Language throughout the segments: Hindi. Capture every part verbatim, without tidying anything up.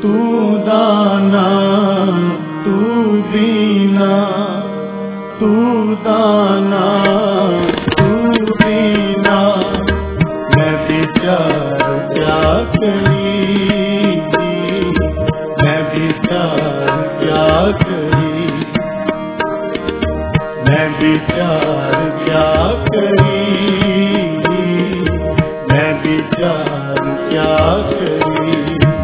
तू दाना तू बीना, तू दाना तू बीना, मैं विचार क्या करी, मैं विचार क्या करी, मैं विचार क्या करी, मैं विचार क्या करी।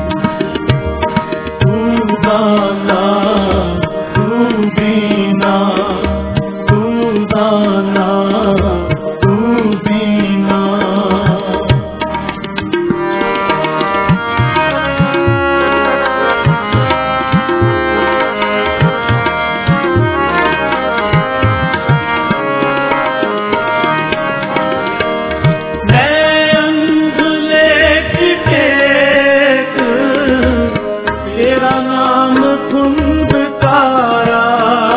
तू दाना तू बीना, तू दाना तू बीना। तेरा नाम धुंधकारा,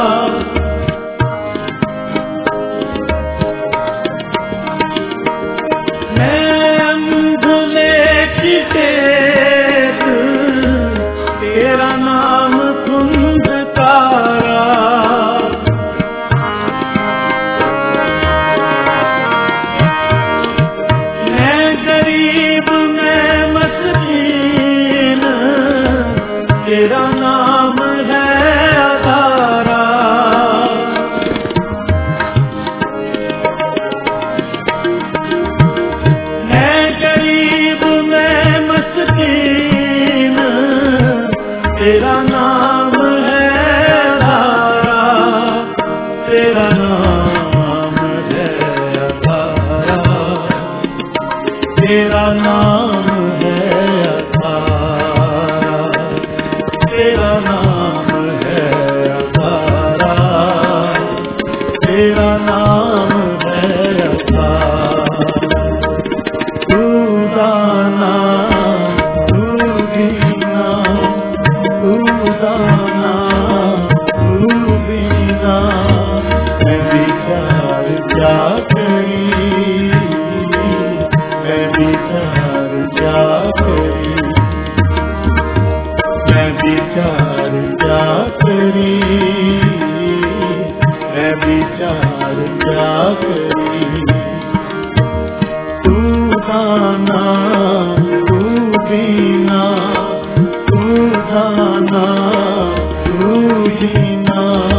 मैं अंधुले की टेक, तेरा नाम धुंधकारा, मैं गरीब मैं मस्कीन, तेरा नाम है आधारा। मैं गरीब मैं मस्कीन, तेरा नाम है आधारा, तेरा नाम है आधारा, तेरा नाम है आधारा, तेरा नाम है अखारा, तेरा नाम है अखारा। तू दाना तू बीना, तू दाना तू बीना, मैं विचार क्या करी, मैं विचार क्या करी, मैं विचार क्या करी, मैं विचार क्या करी। तू दाना तू बीना, तू दाना तू बीना।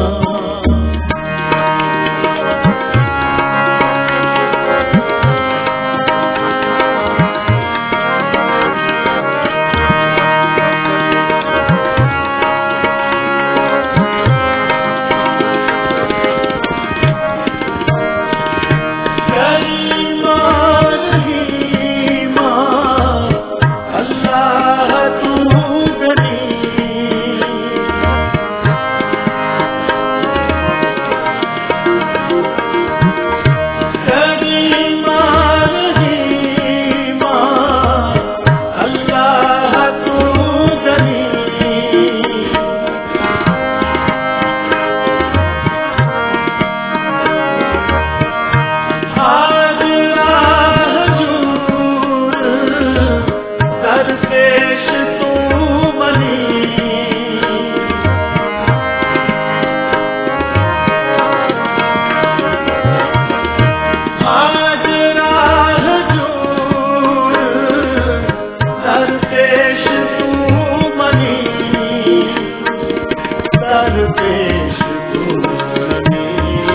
दरपेश तू मनी,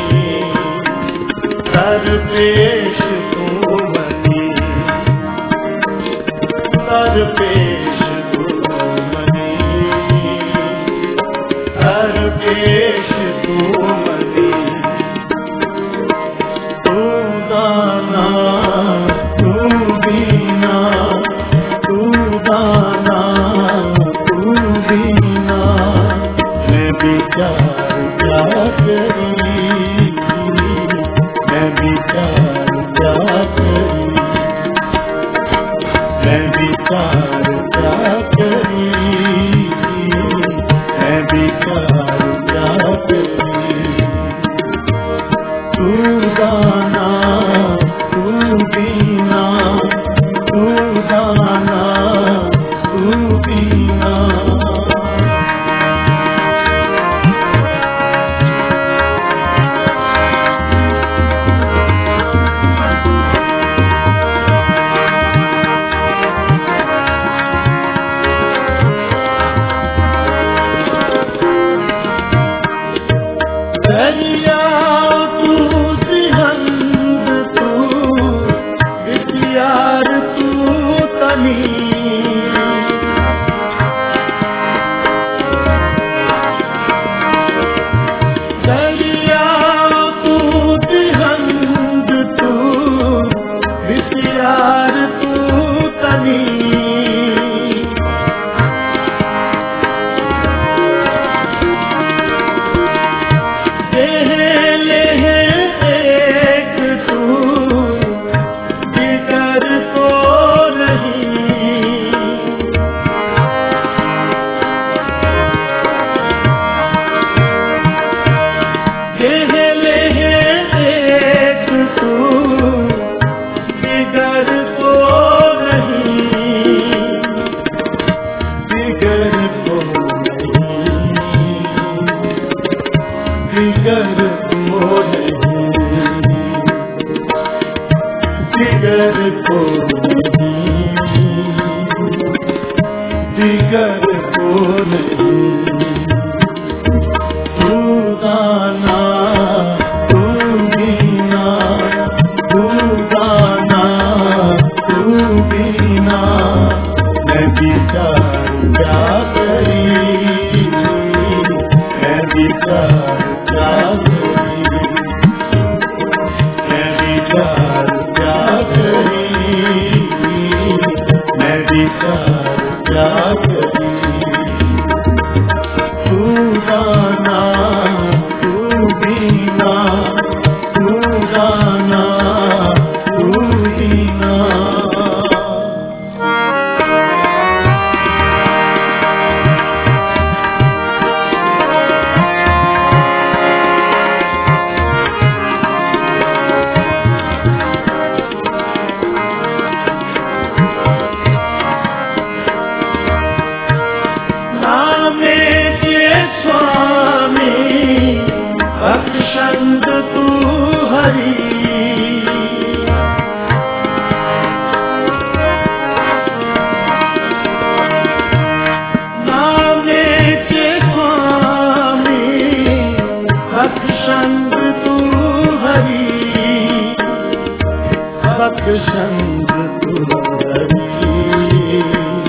दरपेश तू मनी, दरपेश तू मनी, दरपेश तू मनी। तू दाना तू बीना, तू दाना तू बीना, मैं विचार क्या करी, मैं विचार क्या करी, मैं विचार क्या करी, मैं विचार क्या करी। तू दाना तू बीना, तू दाना तू बीना। विचार क्या करी, मैं विचार क्या करी, मैं विचार क्या करी। तू दाना तू बीना, तू दाना तू बीना। बख्शंद तू हरि, नामे के स्वामी बख्शंद तू हरि, बख्शंद तू हरि,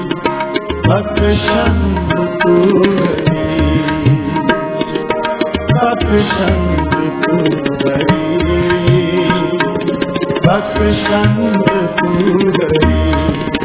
बख्शंद तू हरि, बख्शंद तू हरि, बख्शंद तू हरि।